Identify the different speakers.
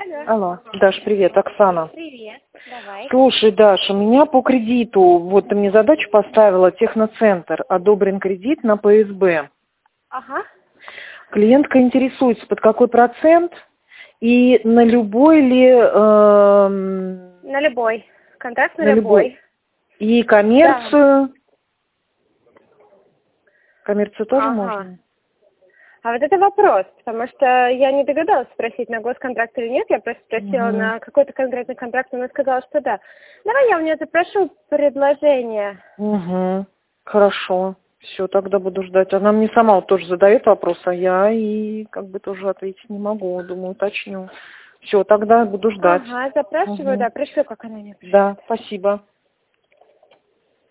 Speaker 1: Алло.
Speaker 2: Алло. Даш, привет, Оксана.
Speaker 1: Привет. Давай.
Speaker 2: Слушай, Даш, у меня по кредиту, вот ты мне задачу поставила, техноцентр, одобрен кредит на ПСБ.
Speaker 1: Ага.
Speaker 2: Клиентка интересуется, под какой процент и на любой ли...
Speaker 1: На любой. Контракт на
Speaker 2: на
Speaker 1: любой.
Speaker 2: И коммерцию. Да. Коммерцию тоже
Speaker 1: Ага.
Speaker 2: можно?
Speaker 1: А вот это вопрос, потому что я не догадалась спросить, на госконтракт или нет. Я просто спросила на какой-то конкретный контракт, она сказала, что да. Давай я у нее запрошу предложение.
Speaker 2: Хорошо. Все, тогда буду ждать. Она мне сама вот тоже задает вопрос, а я и как бы тоже ответить не могу. Думаю, уточню. Все, тогда буду ждать.
Speaker 1: Ага, запрашиваю, да, пришлю, как она мне пишет.
Speaker 2: Да, спасибо.